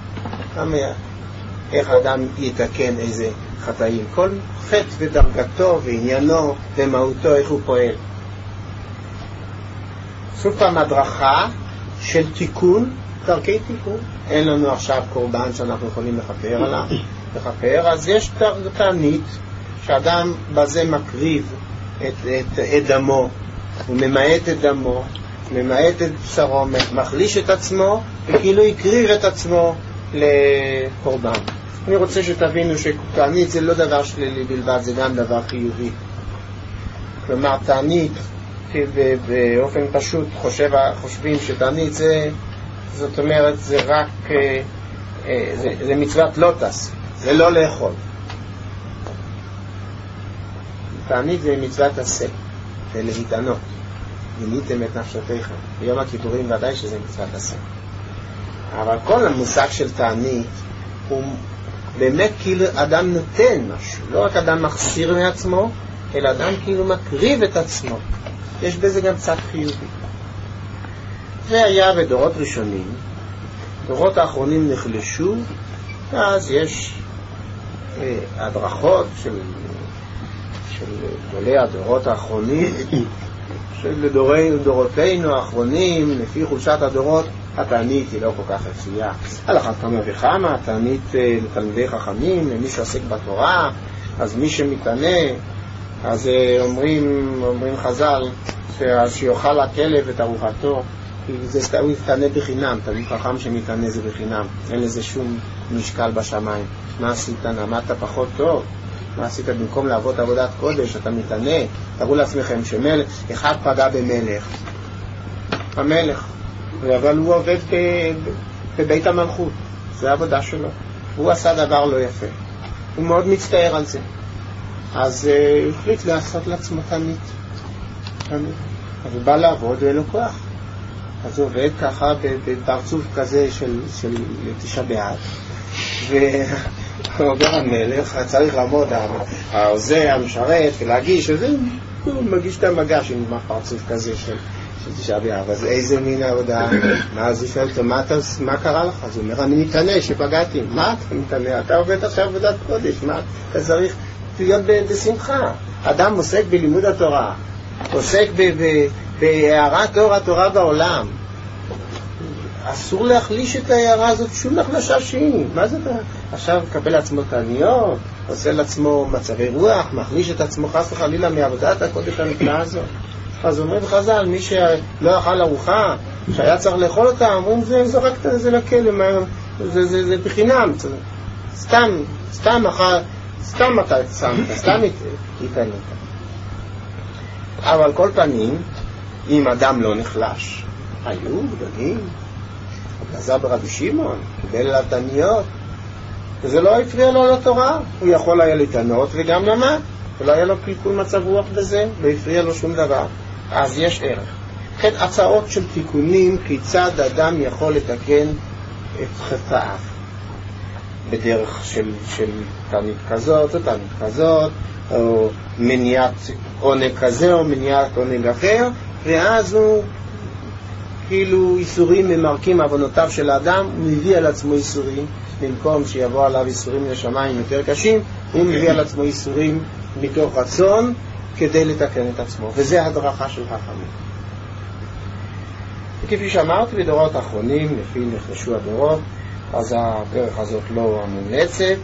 איך אדם יתקן איזה חטאים? כל חטא ודרגתו ועניינו ומהותו, איך הוא פועל. סוף פעם הדרכה של תיקון, דרכי תיקון. אין לנו עכשיו קורבן שאנחנו יכולים לכפר עליו, לכפר, אז יש תענית שאדם בזה מקריב את, את, את דמו, הוא ממעט את דמו, ממעט את בשרו, מחליש את עצמו, וכאילו יקריב את עצמו לקורבן. אני רוצה שתבינו שתענית זה לא דבר שלילי בלבד, זה גם דבר חיובי. כלומר, תענית, באופן פשוט חושב, חושבים שתענית זה, זאת אומרת, זה רק, זה, זה מצוות לא תעשה, זה לא לאכול. תענית זה מצוות עשה, זה להתענות. גיניתם את נפשותיכם. ביום הכיפורים ודאי שזה מצוות עשה. אבל כל המושג של תענית הוא באמת כאילו אדם נותן משהו. לא רק אדם מחסיר מעצמו, אלא אדם כאילו מקריב את עצמו. יש בזה גם צד חיובי. זה היה בדורות ראשונים. דורות האחרונים נחלשו, אז יש אה, הדרכות של של גדולי הדורות האחרונים, של דורותינו האחרונים, לפי חולשת הדורות, התענית היא לא כל כך רצויה. על אחת כמה וכמה, התענית לתלמידי חכמים, למי שעוסק בתורה, אז מי שמתענה, אז אומרים, אומרים חז"ל, שיאכל הכלב את ארוחתו, זה הוא יתענה בחינם, תלמיד חכם שמתענה זה בחינם, אין לזה שום משקל בשמיים. מה עשית? נעמדת פחות טוב? מה עשית? במקום לעבוד עבודת קודש, אתה מתענה. תראו לעצמכם שמלך, אחד פגע במלך. המלך אבל הוא עובד בבית המלכות, זה העבודה שלו. הוא עשה דבר לא יפה. הוא מאוד מצטער על זה. אז הוא החליט לעשות לעצמו תמיד. תמיד. אז הוא בא לעבוד ואין לו כוח. אז הוא עובד ככה בפרצוף כזה של, של תשעה באב. ואומר המלך, צריך לעמוד העוזר, המשרת, ולהגיש, אז הוא מגיש את המגש עם פרצוף כזה של, של תשעה באב. אז איזה מין העבודה? מה, אז הוא שואל אותו, מה, מה קרה לך? אז הוא אומר, אני מתענה שפגעתי. מה אתה מתענה? אתה עובד עכשיו עבודת קודש, מה? אתה צריך להיות בשמחה. אדם עוסק בלימוד התורה, עוסק בהערת אור התורה בעולם. אסור להחליש את ההערה הזאת שום החלשה שהיא. מה זה? עכשיו מקבל לעצמו תעניות, עושה לעצמו מצבי רוח, מחליש את עצמו חס וחלילה מעבודת הקודש הנפלאה הזאת. אז אומר בחז"ל, מי שלא אכל ארוחה, שהיה צריך לאכול אותה, אומרים, זה זרקת את זה לכלא, זה, זה, זה בחינם, סתם, סתם אחר, סתם אתה שמת, סתם התענית. אבל כל פנים, אם אדם לא נחלש, היו גדולים, עזר ברבי שמעון, קיבל עליו תעניות, וזה לא הפריע לו לתורה, הוא יכול היה להתענות וגם למד, ולא היה לו קלקול מצב רוח בזה, לא הפריע לו שום דבר. אז יש ערך. כן, הצעות של תיקונים, כיצד אדם יכול לתקן את חטאיו. בדרך של, של תענית כזאת או תענית כזאת, או מניעת עונג כזה או מניעת עונג אחר, ואז הוא כאילו איסורים ממרקים עוונותיו של האדם, הוא מביא על עצמו איסורים, במקום שיבוא עליו איסורים לשמיים יותר קשים, הוא מביא על עצמו איסורים מתוך רצון כדי לתקן את עצמו, וזה הדרכה של חכמים. וכפי שאמרתי, בדורות האחרונים, לפי נחלשו הדורות, אז הדרך הזאת לא המומלצת,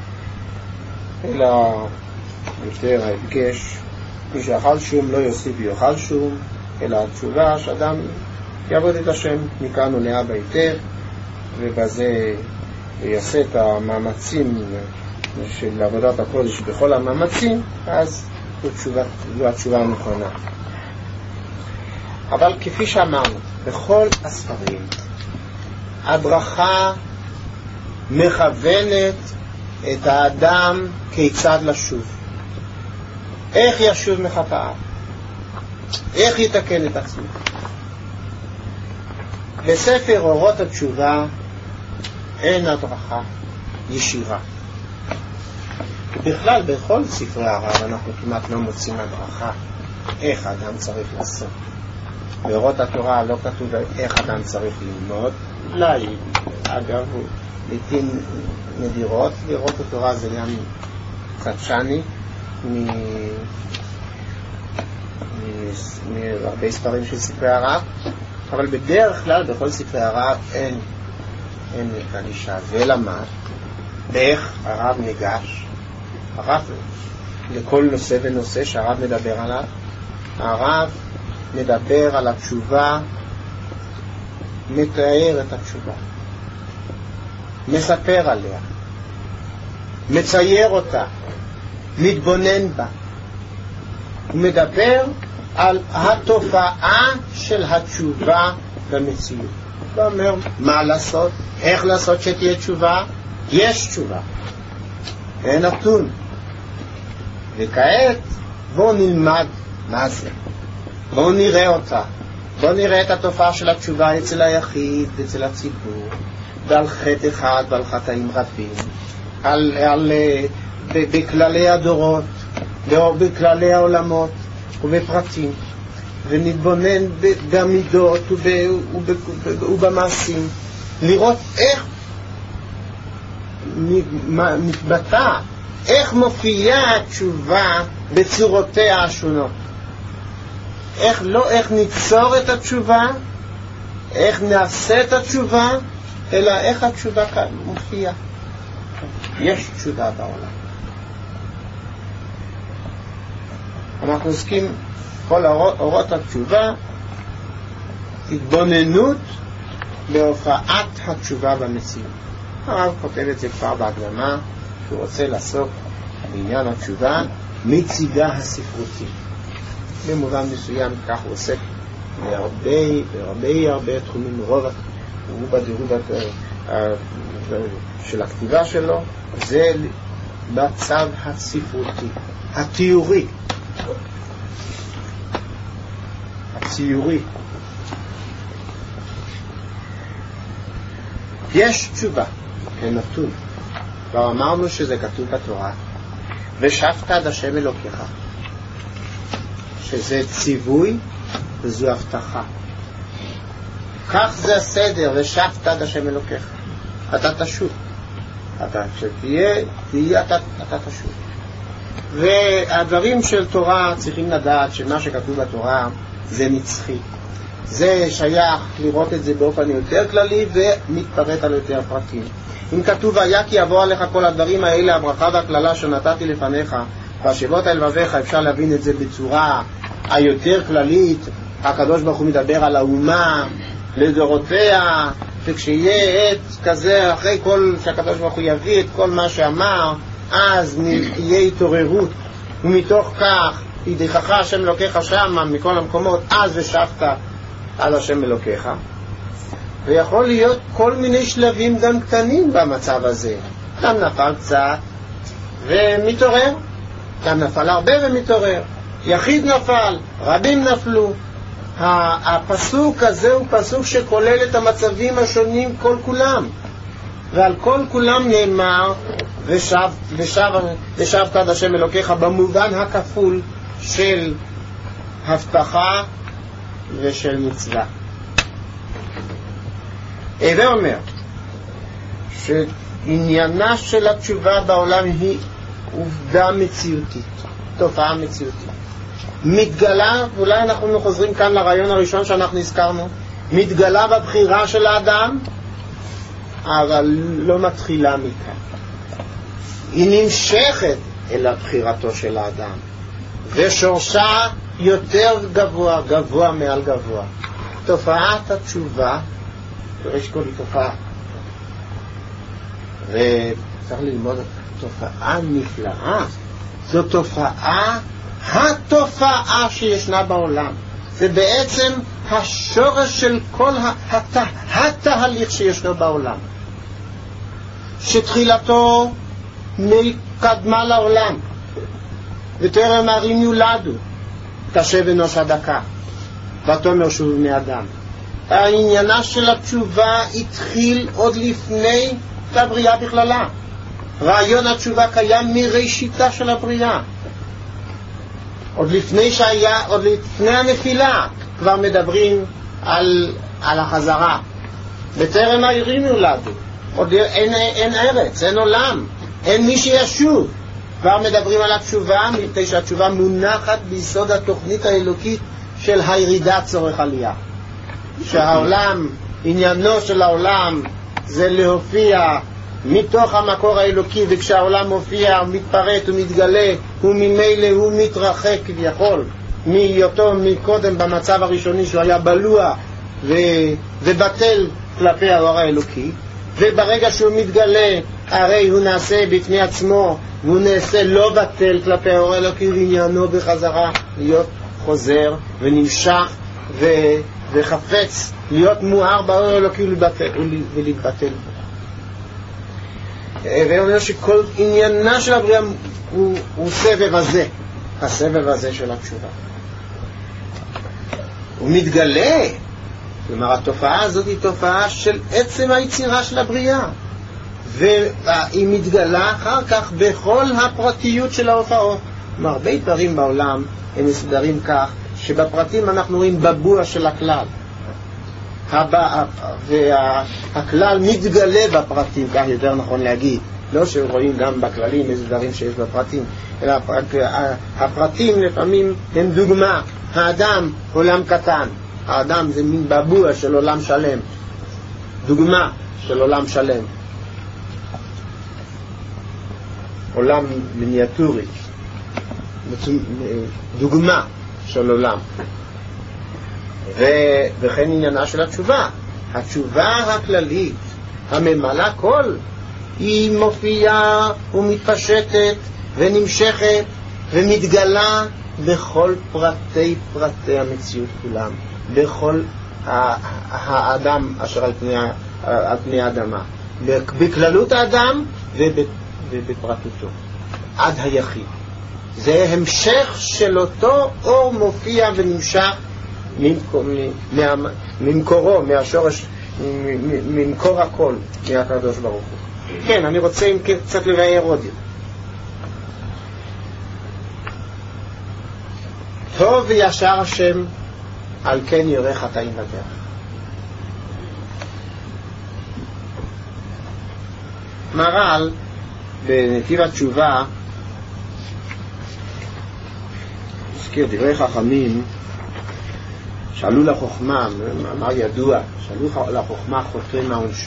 אלא יותר ההדגש, מי שאכל שום לא יוסיף ויאכל שום, אלא התשובה שאדם יעבוד את השם מכאן ולאה בהיטב, ובזה יעשה את המאמצים של עבודת הקודש בכל המאמצים, אז זו התשובה, זו התשובה הנכונה. אבל כפי שאמרנו, בכל הספרים הדרכה מכוונת את האדם כיצד לשוב, איך ישוב מחטאיו, איך יתקן את עצמו. בספר אורות התשובה אין הדרכה ישירה. בכלל בכל ספרי הרב אנחנו כמעט לא מוצאים הדרכה איך אדם צריך לעשות. באורות התורה לא כתוב איך אדם צריך ללמוד. אולי, אגב, לעתים נדירות, באורות התורה זה גם קצת שני מהרבה ספרים של ספרי הרב, אבל בדרך כלל בכל ספרי הרב אין אין קדישה. ולמה? באיך הרב ניגש? הרב לכל נושא ונושא שהרב מדבר עליו, הרב מדבר על התשובה, מתאר את התשובה, מספר עליה, מצייר אותה, מתבונן בה. הוא מדבר על התופעה של התשובה במציאות. הוא אומר מה לעשות, איך לעשות שתהיה תשובה. יש תשובה, אין נתון. וכעת בואו נלמד מה זה, בואו נראה אותה, בואו נראה את התופעה של התשובה אצל היחיד, אצל הציבור, ועל חטא אחד ועל חטאים רבים, על, על, בכללי הדורות, בכללי העולמות ובפרטים, ונתבונן במידות ובמעשים, לראות איך מתבטא, איך מופיעה התשובה בצורותיה השונות. איך לא איך ניצור את התשובה, איך נעשה את התשובה, אלא איך התשובה כאן מופיעה. יש תשובה בעולם. אנחנו עוסקים כל אורות התשובה, התבוננות בהופעת התשובה במציאות. הרב כותב את זה כבר בהקדמה, שהוא רוצה לעסוק בעניין התשובה מצידה הספרותי. במובן מסוים כך הוא עוסק להרבה, הרבה הרבה תחומים, רוב הוא בדירוג של הכתיבה שלו, זה מצב הספרותי, התיאורי, הציורי. יש תשובה, כנתון. כבר אמרנו שזה כתוב בתורה, ושבת עד השם אלוקיך, שזה ציווי וזו הבטחה. כך זה הסדר, ושבת עד השם אלוקיך. אתה תשוב. אתה שתהיה, תהיה, אתה, אתה תשוב. והדברים של תורה צריכים לדעת שמה שכתוב בתורה זה נצחי. זה שייך לראות את זה באופן יותר כללי ומתפרט על יותר פרטים. אם כתוב היה כי יבוא עליך כל הדברים האלה, הברכה והכללה שנתתי לפניך, והשבות אל לבביך, אפשר להבין את זה בצורה היותר כללית. הקדוש ברוך הוא מדבר על האומה לדורותיה, וכשיהיה עת כזה, אחרי כל שהקדוש ברוך הוא יביא את כל מה שאמר, אז יהיה התעוררות, ומתוך כך ידיחך השם אלוקיך שמה מכל המקומות, אז ושבת על השם אלוקיך. ויכול להיות כל מיני שלבים גם קטנים במצב הזה. גם נפל קצת ומתעורר, גם נפל הרבה ומתעורר, יחיד נפל, רבים נפלו. הפסוק הזה הוא פסוק שכולל את המצבים השונים כל כולם, ועל כל כולם נאמר ושב, ושב, ושבת עד השם אלוקיך במובן הכפול של הבטחה ושל מצווה. הווה אומר שעניינה של התשובה בעולם היא עובדה מציאותית, תופעה מציאותית. מתגלה, ואולי אנחנו חוזרים כאן לרעיון הראשון שאנחנו הזכרנו, מתגלה בבחירה של האדם, אבל לא מתחילה מכאן. היא נמשכת אל הבחירתו של האדם, ושורשה יותר גבוה, גבוה מעל גבוה. תופעת התשובה, יש כל תופעה, וצריך ללמוד תופעה נפלאה. זו תופעה, התופעה שישנה בעולם. זה בעצם השורש של כל התה, התהליך שישנו בעולם, שתחילתו מקדמה לעולם, וטרם ערים יולדו תשב אנוש הדקה ותאמר שוב בני אדם. העניינה של התשובה התחיל עוד לפני הבריאה בכללה. רעיון התשובה קיים מראשיתה של הבריאה, עוד לפני שהיה, עוד לפני הנפילה כבר מדברים על, על החזרה. בטרם הערים יולדו, עוד אין, אין ארץ, אין עולם, אין מי שישוב, כבר מדברים על התשובה, מפני שהתשובה מונחת ביסוד התוכנית האלוקית של הירידה צורך עלייה, שהעולם, עניינו של העולם זה להופיע מתוך המקור האלוקי, וכשהעולם מופיע מתפרט ומתגלה, וממילא הוא מתרחק כביכול מהיותו מקודם במצב הראשוני שהוא היה בלוע ו... ובטל כלפי האור האלוקי, וברגע שהוא מתגלה הרי הוא נעשה בפני עצמו, והוא נעשה לא בטל כלפי האור האלוקי, ועניינו בחזרה להיות חוזר ונמשך ו... וחפץ להיות מואר באור האלוקי ולהתבטל. ואומר שכל עניינה של הבריאה הוא, הוא סבב הזה, הסבב הזה של התשובה. הוא מתגלה, כלומר התופעה הזאת היא תופעה של עצם היצירה של הבריאה, והיא מתגלה אחר כך בכל הפרטיות של ההופעות. הרבה דברים בעולם הם מסודרים כך שבפרטים אנחנו רואים בבוע של הכלל, והכלל מתגלה בפרטים, כך יותר נכון להגיד. לא שרואים גם בכללים איזה דברים שיש בפרטים, אלא הפרטים לפעמים הם דוגמה. האדם עולם קטן, האדם זה מין בבוע של עולם שלם, דוגמה של עולם שלם, עולם מיניאטורי, דוגמה של עולם. וכן עניינה של התשובה, התשובה הכללית הממלאה כל, היא מופיעה ומתפשטת ונמשכת ומתגלה בכל פרטי פרטי המציאות כולם, בכל האדם אשר על פני, על פני האדמה, בכללות האדם ובפרטותו, עד היחיד. זה המשך של אותו אור מופיע ונמשך ממקורו, מהשורש, ממקור הכל, מהקדוש ברוך הוא. כן, אני רוצה אם קצת לבאר עוד יותר. טוב וישר השם, על כן ירא חטאים בדרך. מר"ל בנתיב התשובה הזכיר דברי חכמים, שאלו לחוכמה, מאמר ידוע, שאלו לחוכמה חוטא מה עונשו.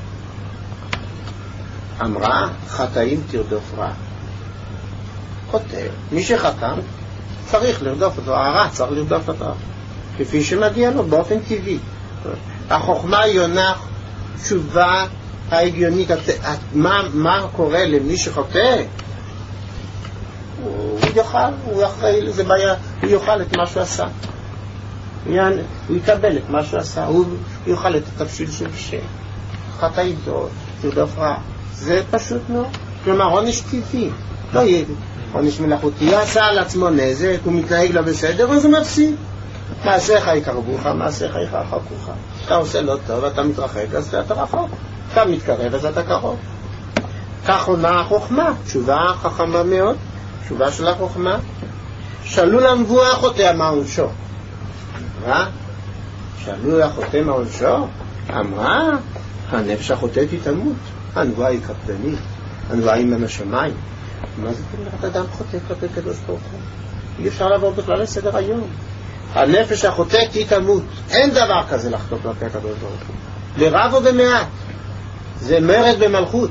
אמרה, חטאים תרדוף רע. חוטא, מי שחטא צריך לרדוף אותו, הרע צריך לרדוף אותו, כפי שמגיע לו באופן טבעי. החוכמה יונח תשובה ההגיונית, מה, מה קורה למי שחוטא? הוא יוכל, הוא אחראי, זה בעיה, הוא יוכל את מה שהוא עשה. הוא יקבל את מה שהוא עשה, הוא יוכל את התבשיל של שם. חטאים תרדוף רע. זה פשוט מאוד. כלומר, עונש טבעי. לא יהיה עונש מלאכותי. עשה על עצמו נזק, הוא מתנהג לא בסדר, אז הוא מפסיד. מעשיך יקרבוך, מעשיך ירחקוך. אתה עושה לא טוב, אתה מתרחק, אז אתה רחוק. אתה מתקרב, אז אתה קרוב. כך עונה החוכמה, תשובה חכמה מאוד, תשובה של החוכמה. שאלו לנבואה חוטא מה עונשו. אמרה, שאלו לחוטא מה עונשו, אמרה, הנפש החוטאת היא תמות. הנבואה היא קפדנית, הנבואה היא מן השמיים. מה זה אומרת אדם חוטא כלפי הקדוש ברוך הוא? אי אפשר לעבור בכלל לסדר היום. הנפש החוטאת היא תמות. אין דבר כזה לחטוא כלפי הקדוש ברוך הוא. לרב או במעט. זה מרד במלכות.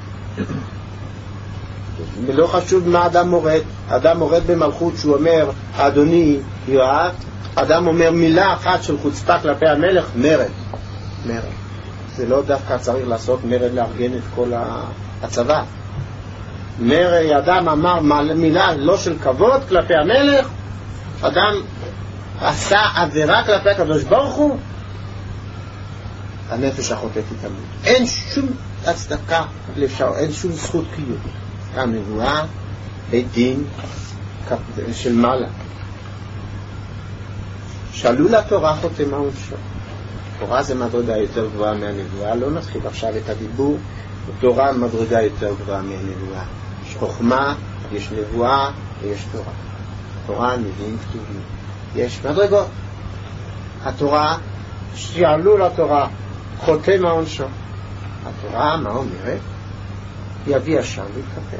לא חשוב מה אדם מורד. אדם מורד במלכות שהוא אומר, אדוני יואב, אדם אומר מילה אחת של חוצפה כלפי המלך, מרד. מרד. זה לא דווקא צריך לעשות מרד לארגן את כל הצבא. מרד, אדם אמר מילה לא של כבוד כלפי המלך, אדם עשה עבירה כלפי הקדוש ברוך הוא, הנפש החוטאת היא תמות. אין שום הצדקה לאפשר, אין שום זכות קיום. הנבואה, בית דין של מעלה. שאלו לתורה חוטא מה עונשו. תורה זה מדרגה יותר גבוהה מהנבואה, לא נתחיל עכשיו את הדיבור. תורה מדרגה יותר גבוהה מהנבואה. יש חוכמה, יש נבואה ויש תורה. תורה נביאים כתובים. יש מדרגות. התורה, שאלו לתורה חוטא מה עונשו. התורה, מה אומרת? יביא השם להתקפל.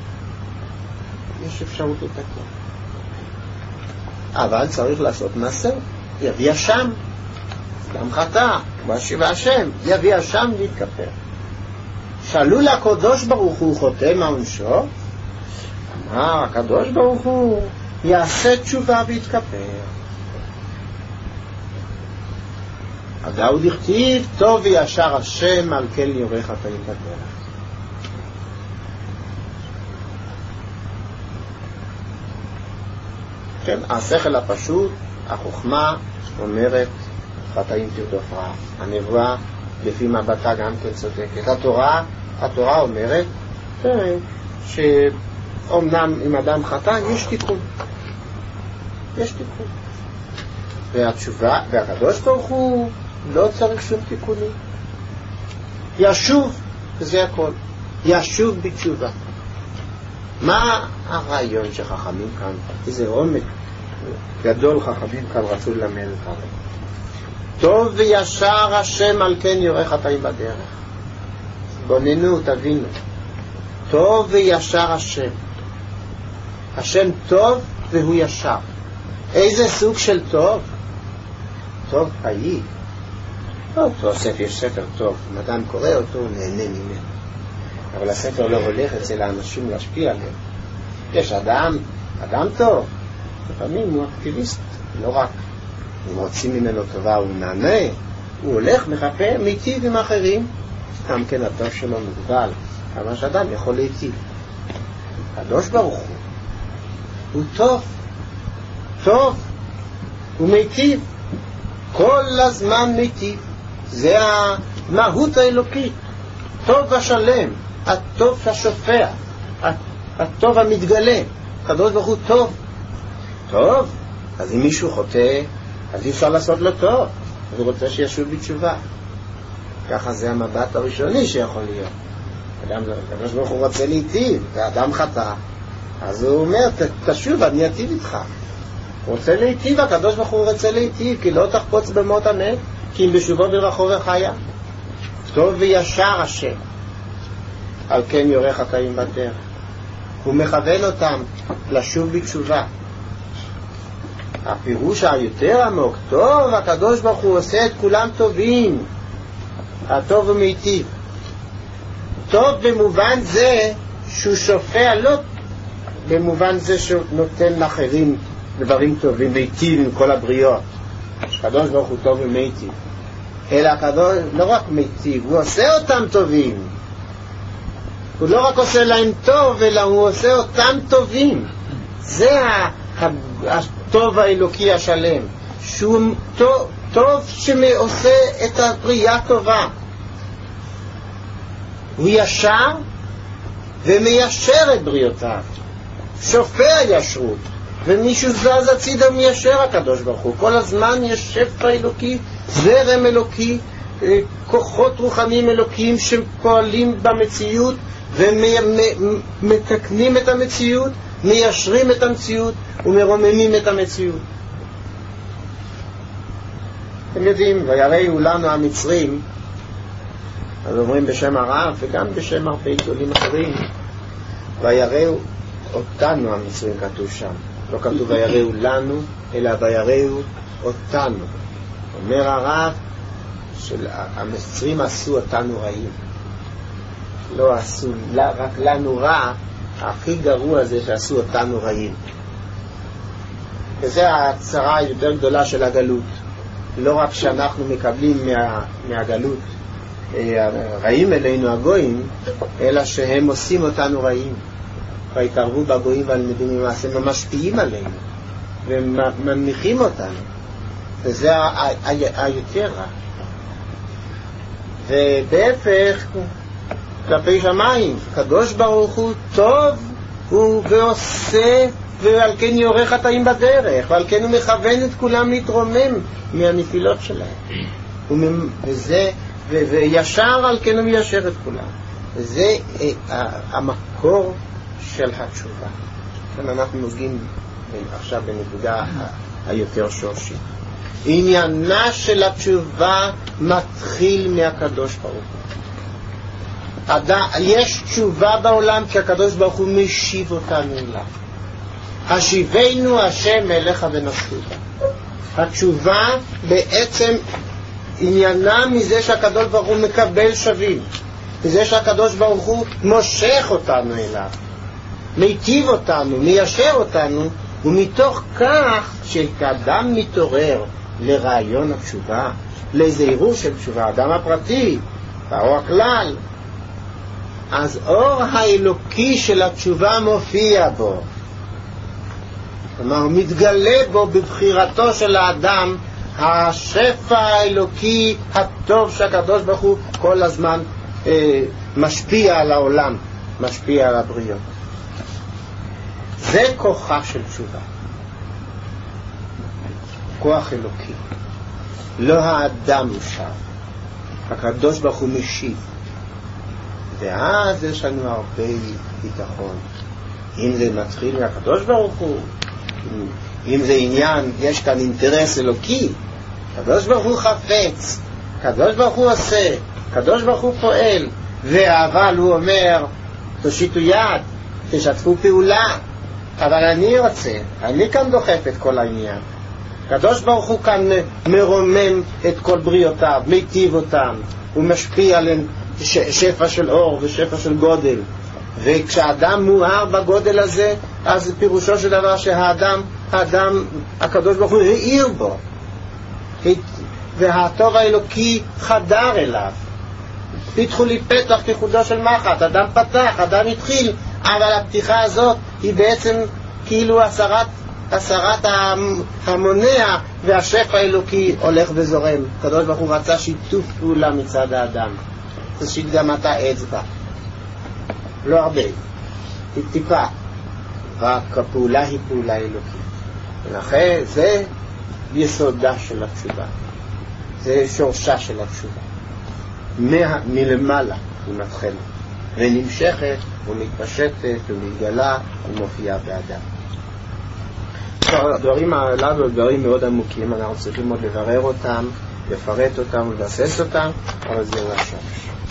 יש אפשרות לתקן. אבל צריך לעשות מעשה. יביא השם. גם חטא, ואשיב השם, יביא השם להתכפר. שאלו לקדוש ברוך הוא חוטא מה עונשו? אמר הקדוש ברוך הוא יעשה תשובה ויתכפר. הדאוד הכתיב טוב וישר השם, על כן יורה חטאים בדרך. כן, השכל הפשוט, החוכמה אומרת חטאים תרדוף רע. הנבואה לפי מבטה גם כן צודקת. התורה, התורה אומרת שאומנם אם אדם חטא יש תיקון. יש תיקון. והתשובה, והקדוש ברוך הוא לא צריך שום תיקונים. ישוב, זה הכל. ישוב בתשובה. מה הרעיון שחכמים כאן? איזה עומק גדול חכמים כאן רצו ללמד אותנו. טוב וישר השם, על כן יורה חטאים בדרך. בוננו, תבינו. טוב וישר השם. השם טוב והוא ישר. איזה סוג של טוב? טוב פעיל. טוב, תוסף, יש ספר טוב. אם אדם קורא אותו, הוא נהנה ממנו. אבל הספר לא הולך אצל האנשים להשפיע עליהם. יש אדם, אדם טוב. לפעמים הוא אקטיביסט, לא רק. אם רוצים ממנו טובה הוא נענה, הוא הולך מחפה מיטיב עם אחרים. גם כן הטוב שלו מוגבל, כמה שאדם יכול להיטיב. הקדוש ברוך הוא הוא טוב, טוב, הוא מיטיב, כל הזמן מיטיב. זה המהות האלוקית, טוב השלם, הטוב השופע, הטוב המתגלה. הקדוש ברוך הוא טוב, טוב, אז אם מישהו חוטא, אז אי אפשר לעשות לו טוב, אז הוא רוצה שישוב בתשובה. ככה זה המבט הראשוני שיכול להיות. אדם, הקדוש ברוך הוא רוצה להיטיב, והאדם חטא, אז הוא אומר, תשוב, אני אטיב איתך. הוא רוצה להיטיב, הקדוש ברוך הוא רוצה להיטיב, כי לא תחפוץ במות המת, כי אם בשובו ברחוב וחיה. טוב וישר השם, על כן יורה חטאים בדרך. הוא מכוון אותם לשוב בתשובה. הפירוש היותר עמוק, טוב, הקדוש ברוך הוא עושה את כולם טובים, הטוב ומיטיב. טוב במובן זה שהוא שופע, לא במובן זה שהוא נותן לאחרים דברים טובים, מיטיב עם כל הבריות. הקדוש ברוך הוא טוב ומיטיב, אלא הקדוש לא רק מיטיב, הוא עושה אותם טובים. הוא לא רק עושה להם טוב, אלא הוא עושה אותם טובים. זה הטוב האלוקי השלם, שהוא טוב, טוב שעושה את הבריאה טובה. הוא ישר ומיישר את בריאותיו, שופע ישרות, ומישהו זז הצידה מיישר הקדוש ברוך הוא. כל הזמן יש שפע אלוקי, זרם אלוקי, כוחות רוחניים אלוקיים שפועלים במציאות ומתקנים את המציאות, מיישרים את המציאות ומרוממים את המציאות. אתם יודעים, ויראו לנו המצרים, אז אומרים בשם הרב וגם בשם הרבה גדולים אחרים, ויראו אותנו המצרים, כתוב שם. לא כתוב ויראו לנו, אלא ויראו אותנו. אומר הרב שהמצרים עשו אותנו רעים, לא עשו רק לנו רע. הכי גרוע זה שעשו אותנו רעים, וזה הצרה היותר גדולה של הגלות. לא רק שאנחנו מקבלים מה, מהגלות רעים אלינו הגויים, אלא שהם עושים אותנו רעים, והתערבו בגויים והלמדים ממעשה, הם משפיעים עלינו ומנמיכים אותנו, וזה היותר רע. ובהפך כלפי שמיים, קדוש ברוך הוא טוב הוא ועושה, ועל כן יורה חטאים בדרך, ועל כן הוא מכוון את כולם להתרומם מהנפילות שלהם, וזה, ו- וישר על כן הוא מיישר את כולם. וזה המקור של התשובה. כאן אנחנו נוגעים עכשיו בנקודה היותר שורשית. עניינה של התשובה מתחיל מהקדוש ברוך הוא. יש תשובה בעולם כי הקדוש ברוך הוא משיב אותנו אליו. השיבנו השם אליך ונפשותך. התשובה בעצם עניינה מזה שהקדוש ברוך הוא מקבל שבים, מזה שהקדוש ברוך הוא מושך אותנו אליו, מיטיב אותנו, מיישר אותנו, ומתוך כך שכאדם מתעורר לרעיון התשובה, לאיזה עירוב של תשובה, האדם הפרטי, האור הכלל, אז אור האלוקי של התשובה מופיע בו. כלומר, הוא מתגלה בו בבחירתו של האדם, השפע האלוקי הטוב שהקדוש ברוך הוא כל הזמן אה, משפיע על העולם, משפיע על הבריות. זה כוחה של תשובה, כוח אלוקי. לא האדם מושב, הקדוש ברוך הוא משיב, ואז יש לנו הרבה ביטחון. אם זה מתחיל מהקדוש ברוך הוא, אם זה עניין, יש כאן אינטרס אלוקי, קדוש ברוך הוא חפץ, קדוש ברוך הוא עושה, קדוש ברוך הוא פועל, אבל הוא אומר תושיטו יד, תשתפו פעולה, אבל אני רוצה, אני כאן דוחף את כל העניין. קדוש ברוך הוא כאן מרומם את כל בריאותיו, מיטיב אותם, הוא משפיע עליהם שפע של אור ושפע של גודל, וכשאדם מואר בגודל הזה, אז פירושו של דבר שהאדם, האדם, הקדוש ברוך הוא העיר בו, והטוב האלוקי חדר אליו. פיתחו לי פתח כחודו של מחט, אדם פתח, אדם התחיל, אבל הפתיחה הזאת היא בעצם כאילו הסרת, הסרת המונע והשפע האלוקי הולך וזורם. הקדוש ברוך הוא רצה שיתוף פעולה מצד האדם. תשיג גם אתה אצבע. לא הרבה. טיפה. רק הפעולה היא פעולה אלוקית. ולכן זה יסודה של התשובה. זה שורשה של התשובה. מה, מלמעלה היא מתחלת. ונמשכת ומתפשטת ומתגלה ומופיעה באדם. הדברים הללו דברים מאוד עמוקים, אנחנו צריכים עוד לברר אותם, לפרט אותם, לבסס אותם, אבל זה לא שם.